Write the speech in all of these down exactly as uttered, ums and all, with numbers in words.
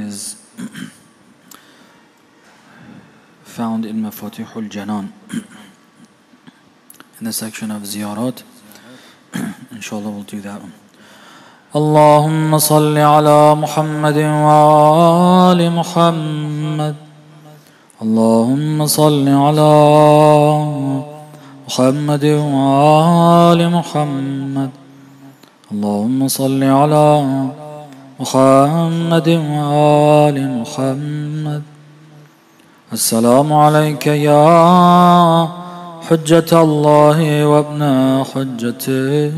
is found in Mafatihul Janan in the section of Ziyarat. Inshallah we'll do that one. Allahumma salli ala Muhammadin wa ali Muhammad. Allahumma salli ala Muhammadin wa ali Muhammad. Allahumma salli ala Muhammadin wa ali Muhammad. Assalamu alayka ya حجة الله وابن حجته.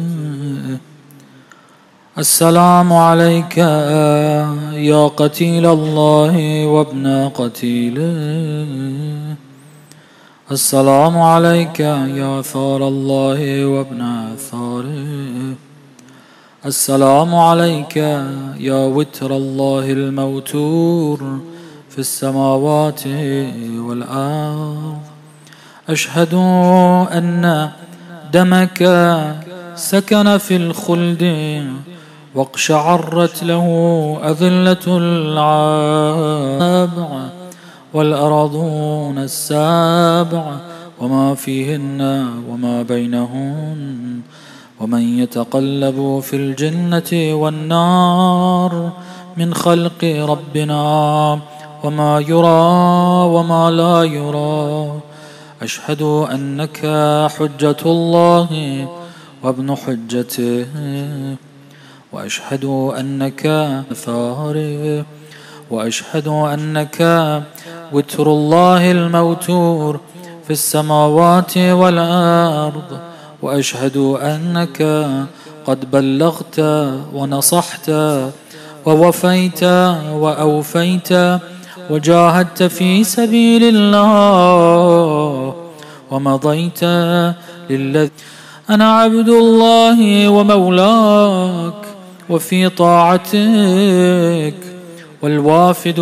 السلام عليك يا قتيل الله وابن قتيله. السلام عليك يا ثار الله وابن ثاره. السلام عليك يا وتر الله الموتور في السماوات والأرض. أشهد أن دمك سكن في الخلد واقشعرت له أذلة العابع والأراضون السابع وما فيهن وما بينهن ومن يتقلب في الجنة والنار من خلق ربنا وما يرى وما لا يرى. أشهد أنك حجة الله وابن حجته. وأشهد أنك ثاره. وأشهد أنك وتر الله الموتور في السماوات والأرض. وأشهد أنك قد بلغت ونصحت ووفيت وأوفيت وجاهدت في سبيل الله ومضيت للذي. أنا عبد الله ومولاك وفي طاعتك والوافد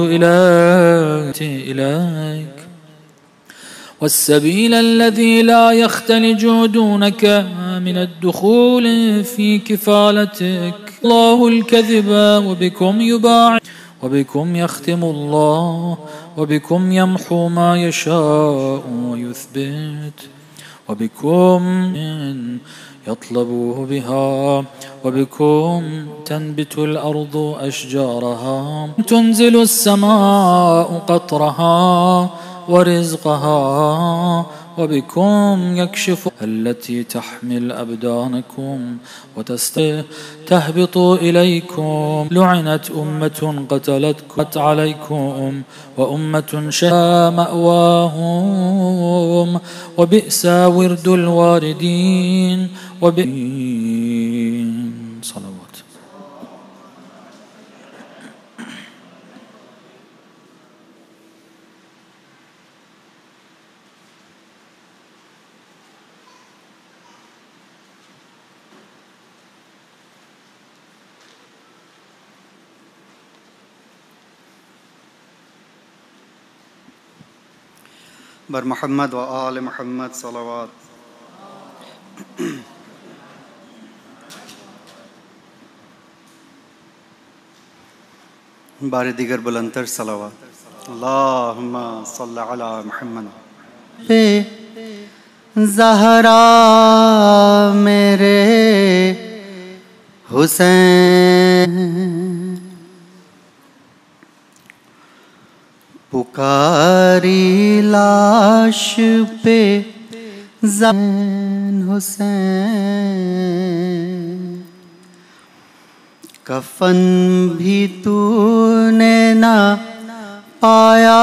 إليك والسبيل الذي لا يختلج دونك من الدخول في كفالتك. الله الكذب وبكم يباعد وبكم يختم الله وبكم يمحو ما يشاء ويثبت وبكم يطلبوه بها وبكم تنبت الأرض أشجارها تنزل السماء قطرها ورزقها وبكم يكشف التي تحمل أبدانكم وتهبط إليكم. لعنت أمة قتلتكم عليكم وأمة شاء مأواهم وبئس ورد الواردين وبئس صلوات. بر محمد و آل محمد صلوات. بار دیگر بلندتر صلوات. اللهم صل على محمد. زہرا میرے حسین پکاری لاش پہ زین حسین. کفن بھی تو نے نہ پایا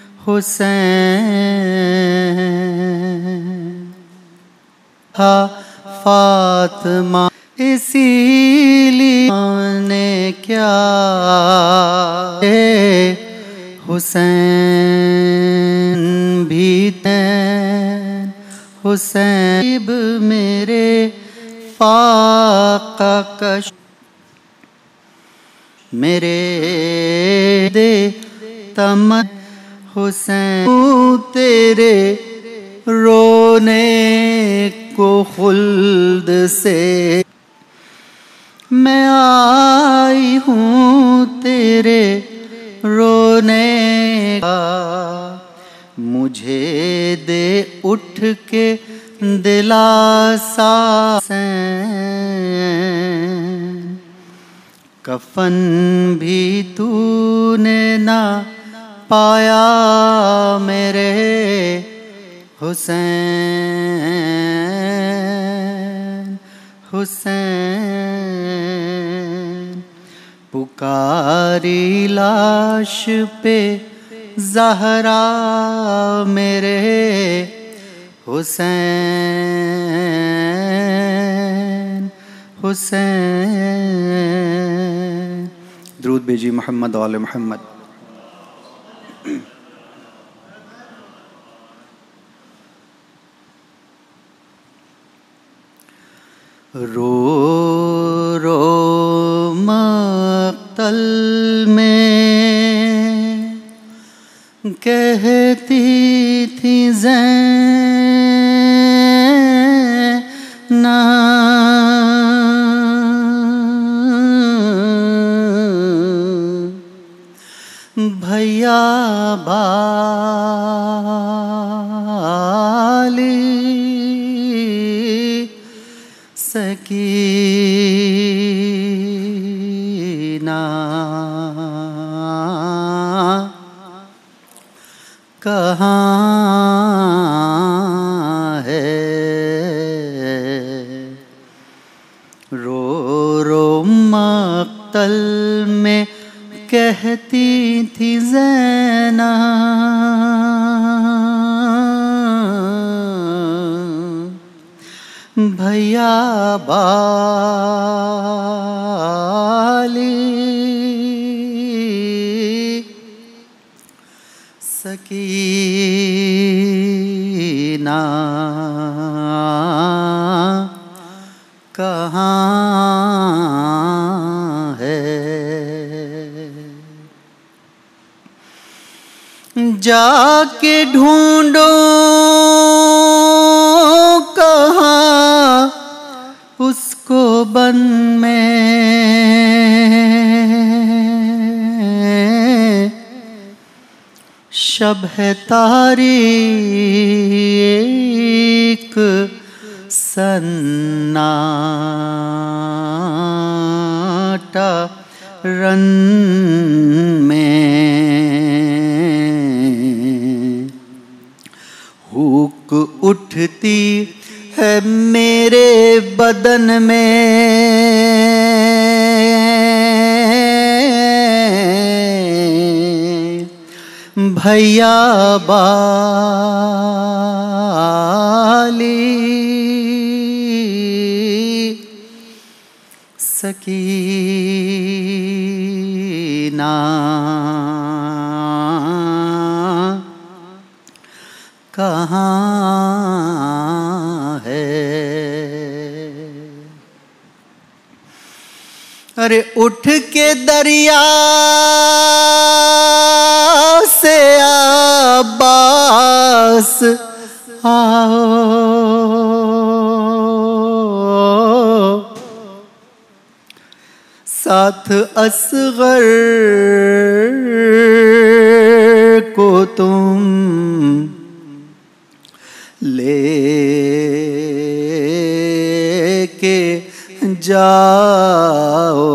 حسین. ہاں فاطمہ اسی لیے نے کیا حسین بھی تین حسین میرے فاقہ کش میرے دے تم حسین تیرے رونے کو خلد سے میں آئی ہوں تیرے रोने का, मुझे दे उठ के दिलासा। कफन भी तूने ना पाया मेरे हुसैन, हुसैन। पुकारी लाश पे ज़हरा मेरे हुसैन, हुसैन। दुरूद भेजी मोहम्मद वाले मोहम्मद। रो रो मक़तल में कहती थी ज़ैना, भैया बाली सकीना, कहाँ है। रो रो मक़तल में कहती थी ज़ैना, भैया बाली सकीना, कहाँ है। जाके ढूंढो कहाँ उसको बन में, शब है तारीक सन्नाटा रन में, हुक उठती है मेरे बदन में, भैया बाली सकीना, कहाँ है। अरे उठ के दरिया से अब्बास आओ, साथ असगर को तुम ले के जाओ,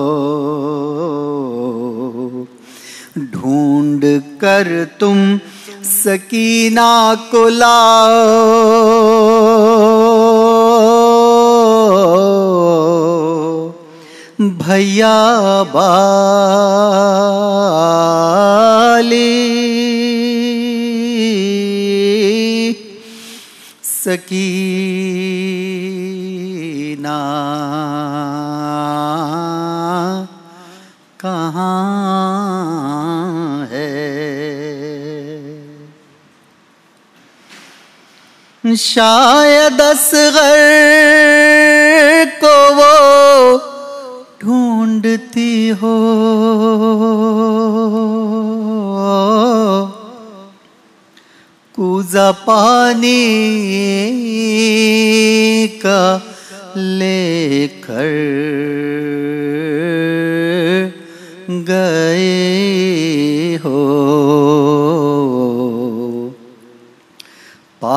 ढूंढ कर तुम सकीना को लाओ, भैया बाली सकीना, कहाँ है। शायद असगर को वो ढूंढती हो, कूज़ा पानी का लेकर गए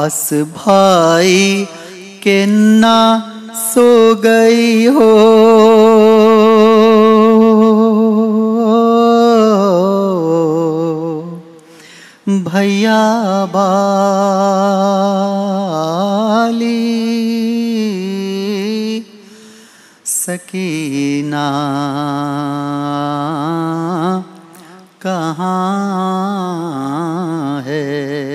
पास भाई के ना सो गई हो, भैया बाली सकीना कहाँ है।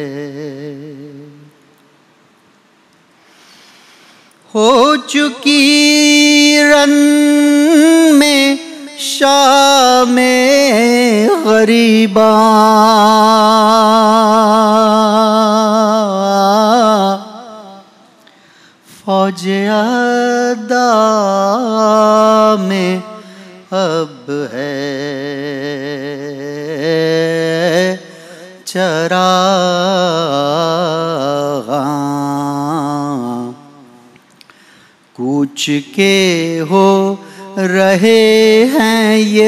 हो चुकी रन में शामे गरीबा, फौज अदा में अब है चराग़ां, कूच के हो रहे हैं ये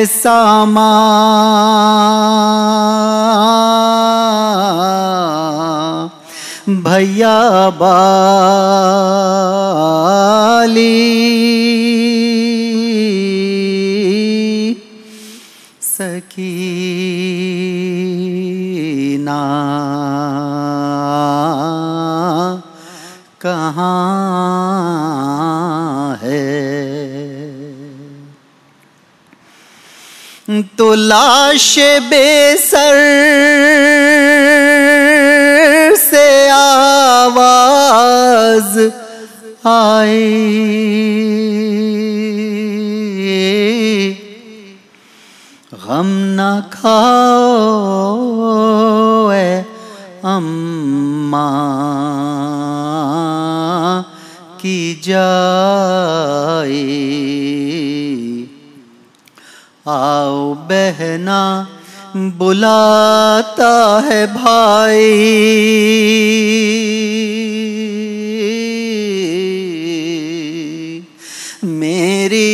सामान, भैया बाली सकीना कहाँ है। तो लाश बेसर से आवाज आई, गम न खाओ ए अम्मा की जाई, आओ बहना बुलाता है भाई, मेरी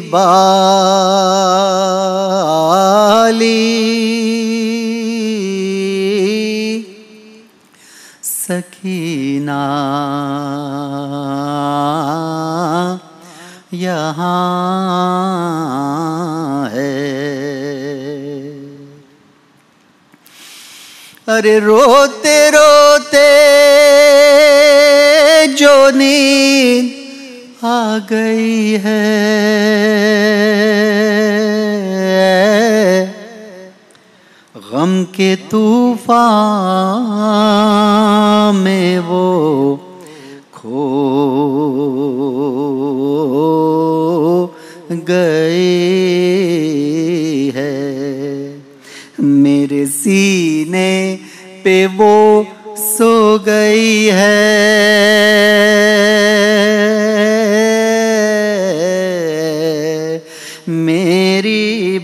बाली सकीना यहाँ है। अरे रोते रोते जो नींद आ गई है, गम के तूफान में वो खो गई है, मेरे सीने पे वो सो गई है, मेरी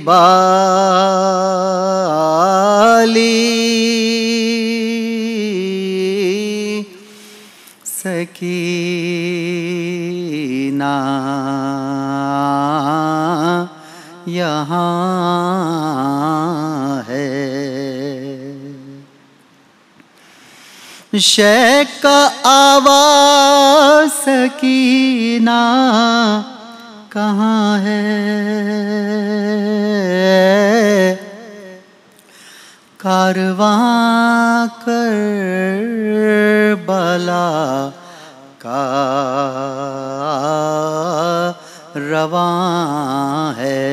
बाली सकीना यहाँ है। शेख का आवाज़ सकीना कहाँ है, कारवां करबला का रवां है,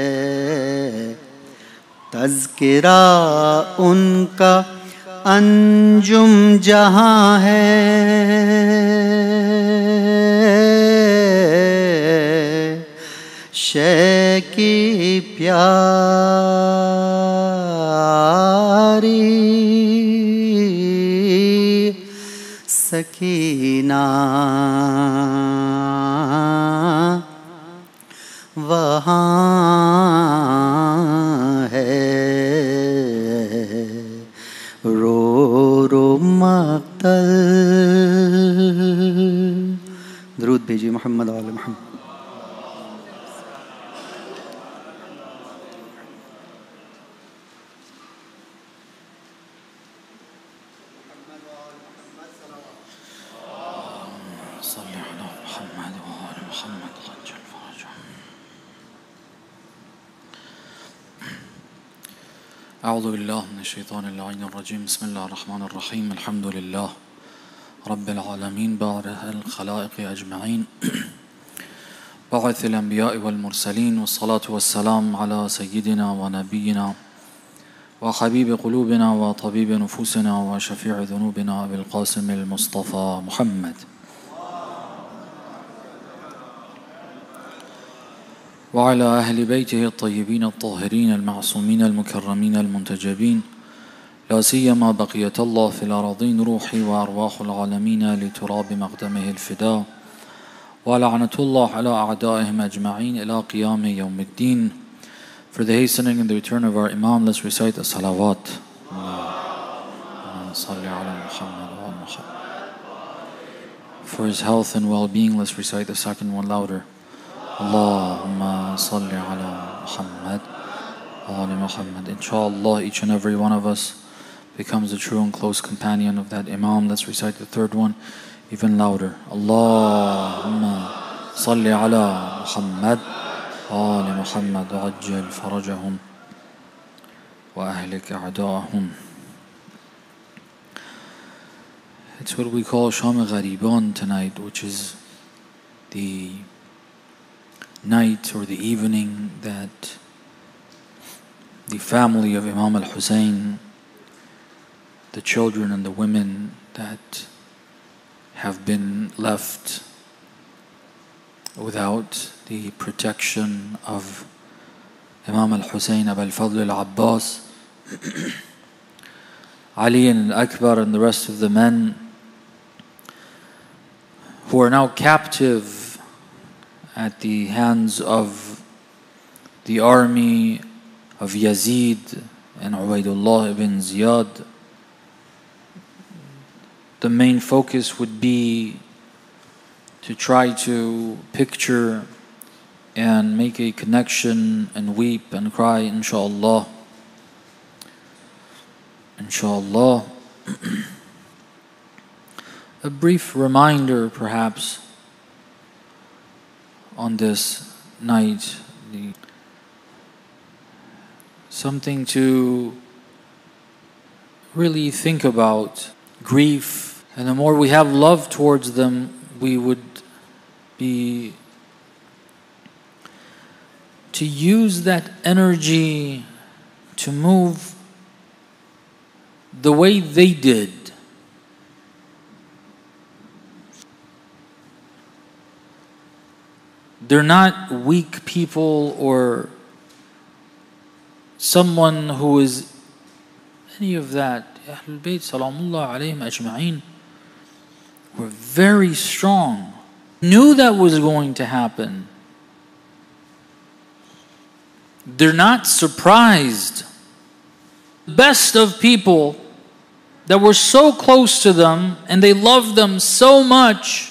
तज़किरा उनका अंजुम जहाँ है, शे की प्यारी सकीना वहाँ है, रो रो मक्तल। दरूद भेजिए मोहम्मद वाले Mohammad. صل على محمد وآل محمد عجل فرجهم. أعوذ بالله من الشيطان اللعين الرجيم. بسم الله الرحمن الرحيم. الحمد لله رب العالمين بارئ الخلائق أجمعين باعث الأنبياء والمرسلين، والصلاة والسلام على سيدنا ونبينا وحبيب قلوبنا وطبيب نفوسنا وشفيع ذنوبنا أبي القاسم المصطفى محمد، وعلى أهل بيته الطيبين الطاهرين المعصومين المكرمين المنتجبين، لا سيما بقية الله في الأراضين، روحي وأرواح العالمين لتراب مقدمه الفداء، ولعنة الله على أعدائهم أجمعين إلى قيام يوم الدين. For the hastening and the return of our Imam, let's recite the salawat. For his health and well-being, let's recite the second one louder. Allahumma salli ala Muhammad wa ala Muhammad. Inshallah, each and every one of us becomes a true and close companion of that Imam. Let's recite the third one even louder. Allahumma salli ala Muhammad wa ala Muhammad wa ajjal farajahum wa ahlik a'da'ahum. It's what we call Sham Ghariban tonight, which is the night or the evening that the family of Imam al-Hussein, the children and the women that have been left without the protection of Imam al-Hussein, Abu al-Fadl al-Abbas, Ali al-Akbar and the rest of the men who are now captive at the hands of the army of Yazid and Ubaidullah ibn Ziyad. The main focus would be to try to picture and make a connection and weep and cry, inshallah. Inshallah. A brief reminder perhaps on this night, the, something to really think about. Grief, and the more we have love towards them, we would be to use that energy to move the way they did. They're not weak people or someone who is any of that. Ahlul Bayt salamullah alayhim ajma'in were very strong. Knew that was going to happen. They're not surprised. The best of people that were so close to them and they loved them so much.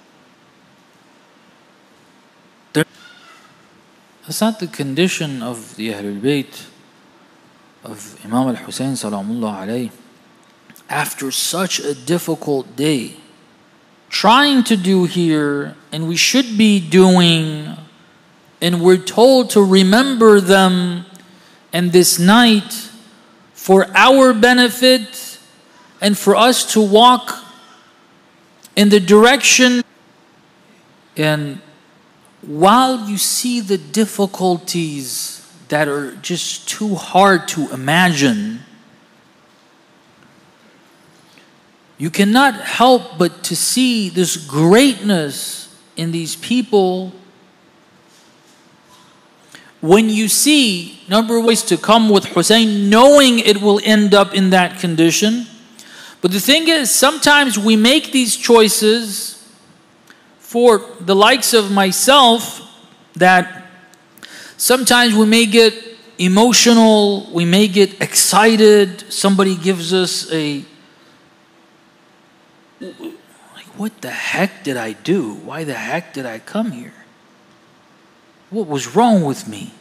That's not the condition of the Ahlul Bayt of Imam al-Hussein salamullah alayhi. After such a difficult day, trying to do here, and we should be doing, and we're told to remember them and this night for our benefit and for us to walk in the direction. And while you see the difficulties that are just too hard to imagine, you cannot help but to see this greatness in these people. When you see number of ways to come with Hussein, knowing it will end up in that condition. But the thing is, sometimes we make these choices for the likes of myself, that sometimes we may get emotional, we may get excited, somebody gives us a, like, what the heck did I do? Why the heck did I come here? What was wrong with me?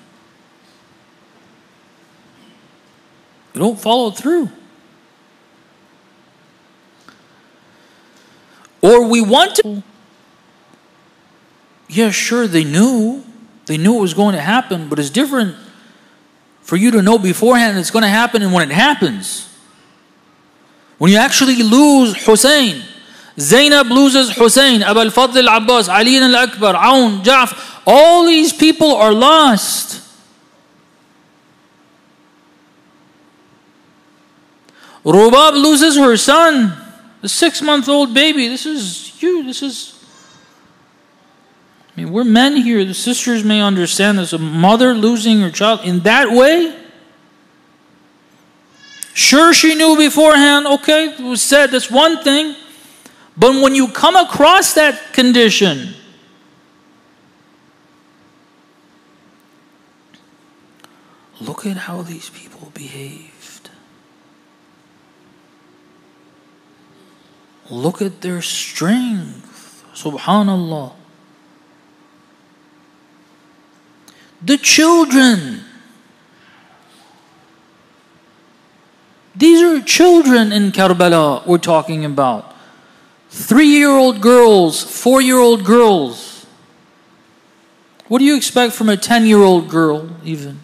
You don't follow through. Or we want to, Yeah, sure, they knew. They knew it was going to happen, but it's different for you to know beforehand it's going to happen and when it happens. When you actually lose Hussein, Zainab loses Hussein, Abu al-Fadl al-Abbas, Ali al-Akbar, Aun, Ja'far, all these people are lost. Rubab loses her son, the six-month-old baby. This is you, this is... I mean, we're men here. The sisters may understand this. A mother losing her child in that way? Sure, she knew beforehand. Okay, it was said. That's one thing. But when you come across that condition, look at how these people behaved. Look at their strength. Subhanallah. The children. These are children in Karbala we're talking about. Three-year-old girls, four-year-old girls. What do you expect from a ten-year-old girl even?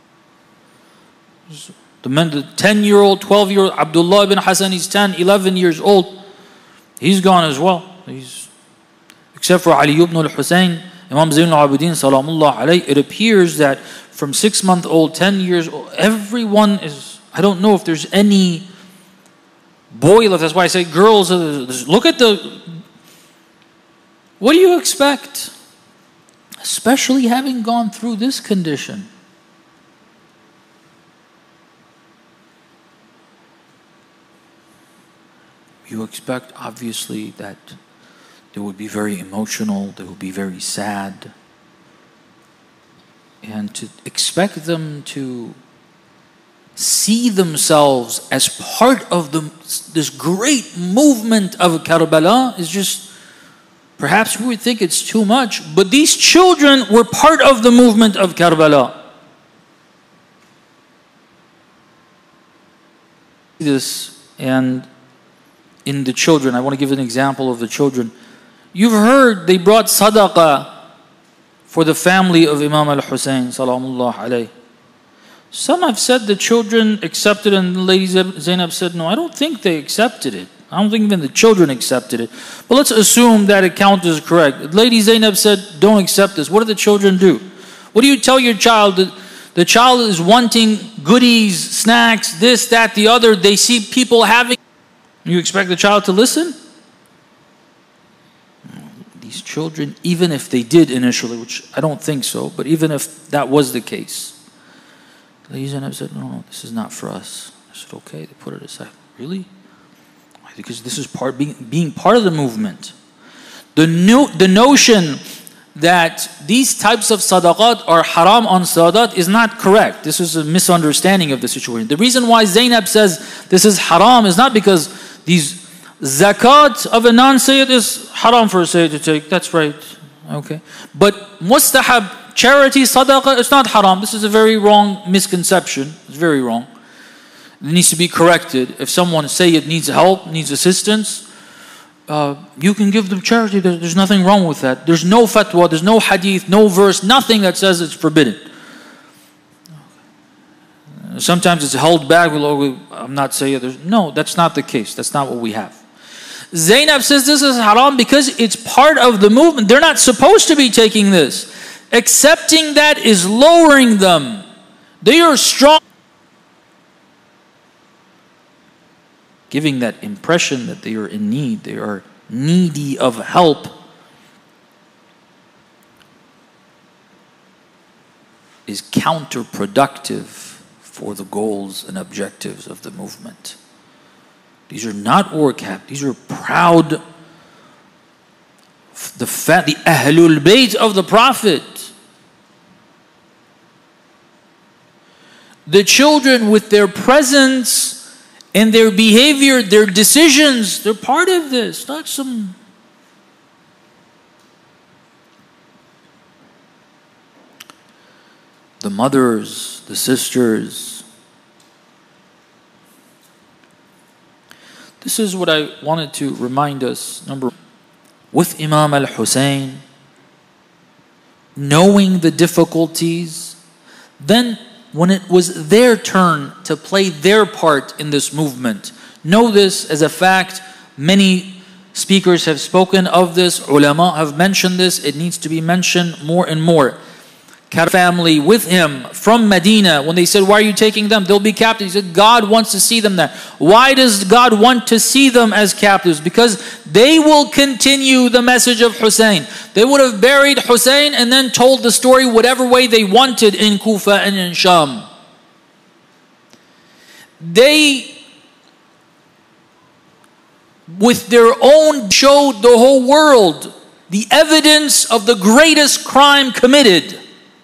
The men, the ten-year-old, twelve-year-old, Abdullah ibn Hassan, he's ten, eleven years old. He's gone as well. He's, except for Ali ibn al-Hussein, Imam Zayn al-Abidin, salamullah alayh, it appears that from six-month-old, ten years old, everyone is, I don't know if there's any boy left. That's why I say girls, look at the, what do you expect? Especially having gone through this condition. You expect, obviously, that they would be very emotional, they would be very sad. And to expect them to see themselves as part of the, this great movement of Karbala is just, perhaps we would think it's too much, but these children were part of the movement of Karbala. This, and in the children, I want to give an example of the children. You've heard they brought sadaqah for the family of Imam al-Hussein, salamullah alayh. Some have said the children accepted and Lady Zainab said, no, I don't think they accepted it. I don't think even the children accepted it. But let's assume that account is correct. Lady Zainab said, don't accept this. What do the children do? What do you tell your child? That the child is wanting goodies, snacks, this, that, the other. They see people having. You expect the child to listen? These children, even if they did initially, which I don't think so, but even if that was the case, Lady Zainab said, no, no, this is not for us. I said, okay, they put it aside. Really? Because this is part being, being part of the movement. The, new, the notion that these types of sadaqat are haram on sadat is not correct. This is a misunderstanding of the situation. The reason why Zainab says this is haram is not because these zakat of a non-sayyid is haram for a sayyid to take. That's right. Okay. But mustahab, charity, sadaqah, it's not haram. This is a very wrong misconception. It's very wrong. It needs to be corrected. If someone, sayyid, needs help, needs assistance, uh, you can give them charity. There's, there's nothing wrong with that. There's no fatwa, there's no hadith, no verse, nothing that says it's forbidden. Sometimes it's held back. Well, I'm not saying there's no. That's not the case. That's not what we have. Zainab says this is haram because it's part of the movement. They're not supposed to be taking this. Accepting that is lowering them. They are strong. Giving that impression that they are in need. They are needy of help. Is counterproductive for the goals and objectives of the movement. These are not warcap. These are proud, the fat, the Ahlul Bayt of the Prophet. The children with their presence and their behavior, their decisions, they're part of this, not some. The mothers, the sisters. This is what I wanted to remind us. Number one, with Imam al-Hussein, knowing the difficulties. Then when it was their turn to play their part in this movement, know this as a fact. Many speakers have spoken of this, ulama have mentioned this, it needs to be mentioned more and more. Family with him from Medina, when they said, why are you taking them? They'll be captives. He said, God wants to see them there. Why does God want to see them as captives? Because they will continue the message of Hussein. They would have buried Hussein and then told the story whatever way they wanted in Kufa and in Sham. They, with their own, showed the whole world the evidence of the greatest crime committed.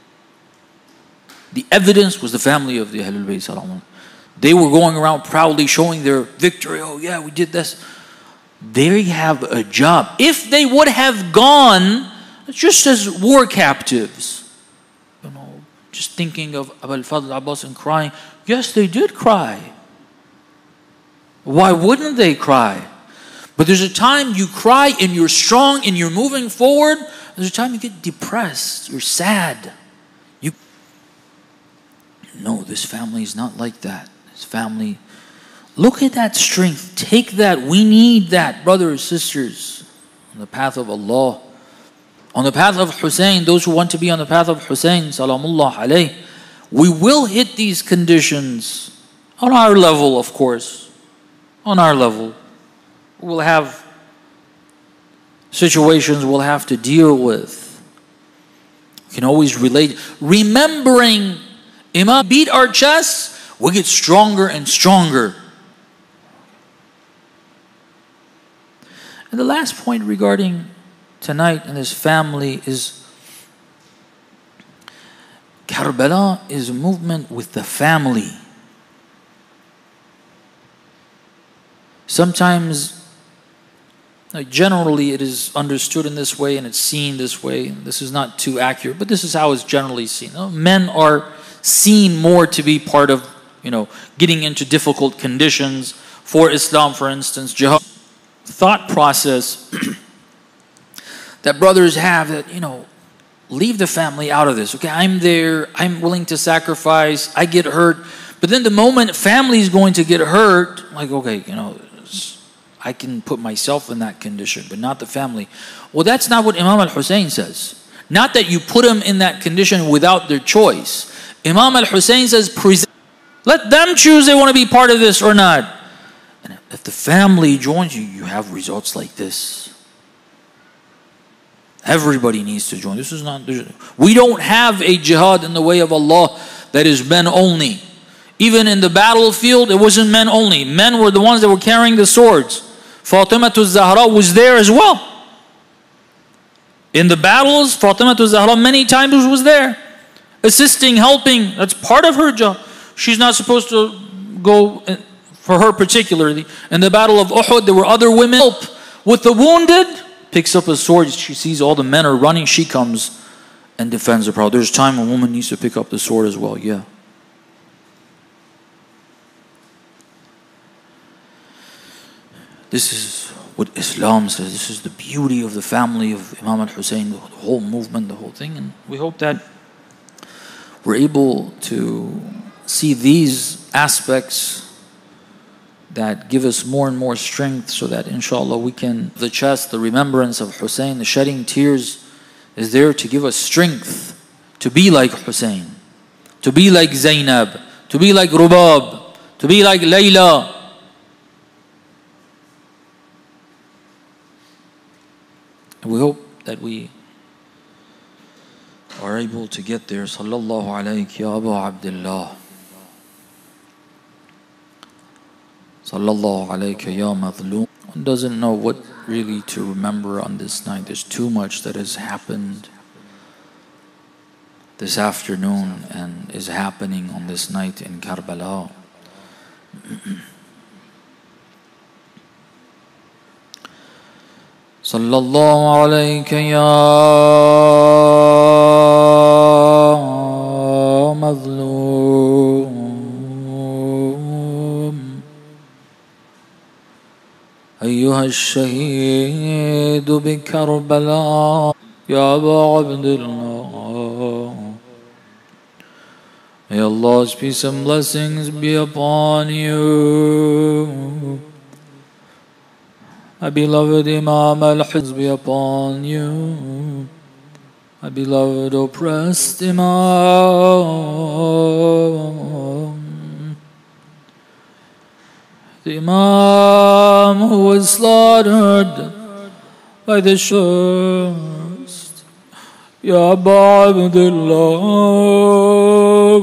The evidence was the family of the Ahlul Bayt. They were going around proudly showing their victory. Oh yeah, we did this. They have a job. If they would have gone just as war captives, you know, just thinking of Abu al-Fadl Abbas and crying. Yes, they did cry. Why wouldn't they cry? But there's a time you cry and you're strong and you're moving forward. There's a time you get depressed. You're sad. You No, this family is not like that. This family, look at that strength. Take that. We need that, brothers, sisters, on the path of Allah. On the path of Hussein, those who want to be on the path of Hussein, salamullah alayh, we will hit these conditions on our level, of course. On our level. We'll have situations we'll have to deal with. You can always relate. Remembering Imam beat our chests, we get stronger and stronger. And the last point regarding tonight and this family is Karbala is a movement with the family. Sometimes, like generally it is understood in this way and it's seen this way. This is not too accurate, but this is how it's generally seen. Men are seen more to be part of, you know, getting into difficult conditions. For Islam, for instance, jihad thought process that brothers have that, you know, leave the family out of this. Okay, I'm there, I'm willing to sacrifice, I get hurt. But then the moment family is going to get hurt, like, okay, you know, I can put myself in that condition, but not the family. Well, that's not what Imam al-Hussein says. Not that you put them in that condition without their choice. Imam al-Hussein says, present, let them choose they want to be part of this or not. And if the family joins you, you have results like this. Everybody needs to join. This is not, we don't have a jihad in the way of Allah that is men only. Even in the battlefield, it wasn't men only. Men were the ones that were carrying the swords. Fatima Zahra was there as well. In the battles, Fatima Zahra many times was there. Assisting, helping, that's part of her job. She's not supposed to go, for her particularly. In the battle of Uhud, there were other women. Help with the wounded, picks up a sword, she sees all the men are running, she comes and defends the problem. There's a time a woman needs to pick up the sword as well, yeah. This is what Islam says. This is the beauty of the family of Imam al-Hussein, the whole movement, the whole thing. And we hope that we're able to see these aspects that give us more and more strength so that inshallah we can, the chest, the remembrance of Hussein, the shedding tears is there to give us strength to be like Hussein, to be like Zainab, to be like Rubab, to be like Layla. We hope that we are able to get there. Sallallahu alayk ya Abu Abdullah. Sallallahu alayka ya madloom. One doesn't know what really to remember on this night. There's too much that has happened this afternoon and is happening on this night in Karbala. Sallallahu alayka ya madloom. أيها الشهيد بكربلاء يا أبا عبد الله May Allah's peace and blessings be upon you. My beloved Imam al-Husn be upon you. My beloved oppressed Imam. The Imam who was slaughtered by the shurst. Ya Aba Abdullah.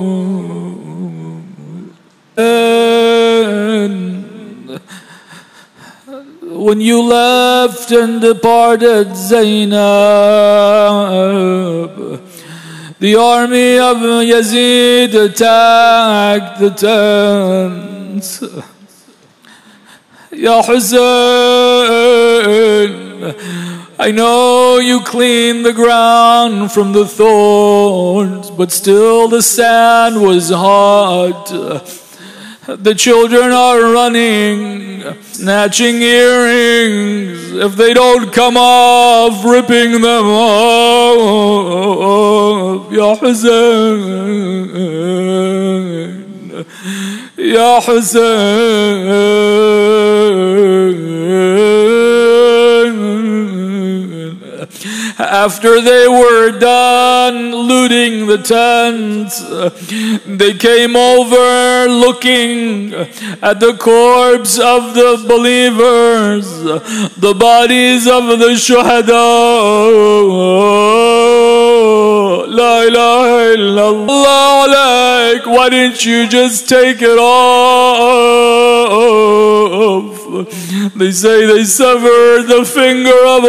And when you left and departed Zainab, the army of Yazid attacked the tents. Ya Hussein, I know you cleaned the ground from the thorns, but still the sand was hot. The children are running, snatching earrings. If they don't come off, ripping them off. Ya Hussein, Ya Hussein. After they were done looting the tents, they came over looking at the corpse of the believers, the bodies of the shuhada. La ilaha illallah. Why didn't you just take it off? They say they severed the finger of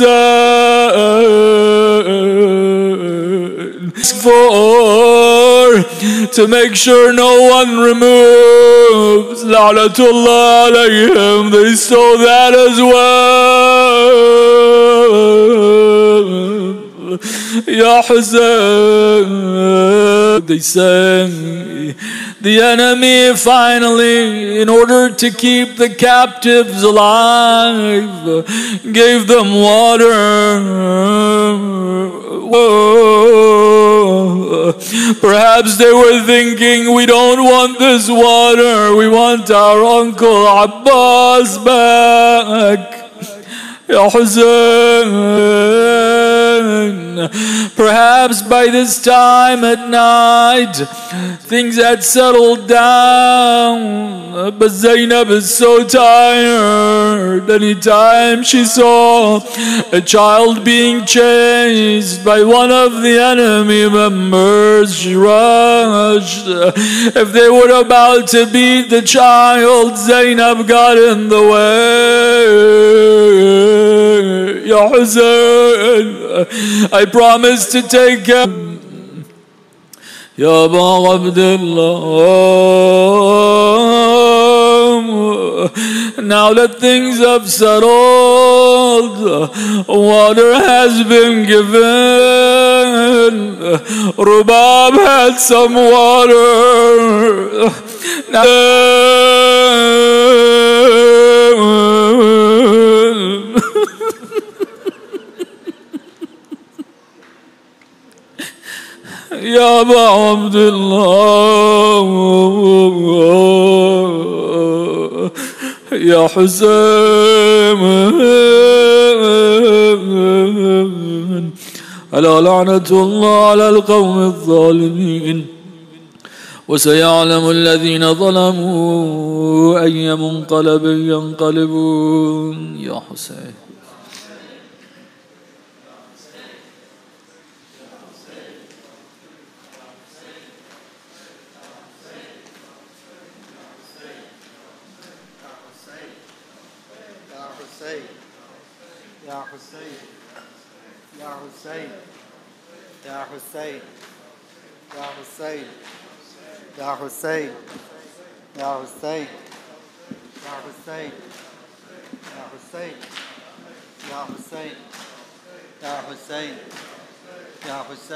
Hussein for to make sure no one removes. La'natullah alayhim. They stole that as well. Ya Hussein. They sang. The enemy finally, in order to keep the captives alive, gave them water. Whoa. Perhaps they were thinking, we don't want this water, we want our uncle Abbas back. Ya Hussein. Perhaps by this time at night things had settled down, but Zainab is so tired. Anytime she saw a child being chased by one of the enemy members, she rushed. If they were about to beat the child, Zainab got in the way. Ya Hussein, I promise to take care. Ya Aba Abdullah. Now that things have settled, water has been given. Rubab had some water. Now Ya Aba Abdullah, Ya Hussein, ala la'natullah ala al-qawm al-zalimin. وسيعلم الذين ظلموا أي منقلب ينقلبون. يا حسين. Ya Hussein, Ya Hussein, Ya Hussein, Ya Hussein, Ya Hussein, Ya Hussein, Ya Hussein, Ya Hussein, Ya Hussein, Ya Hussein, Ya Hussein.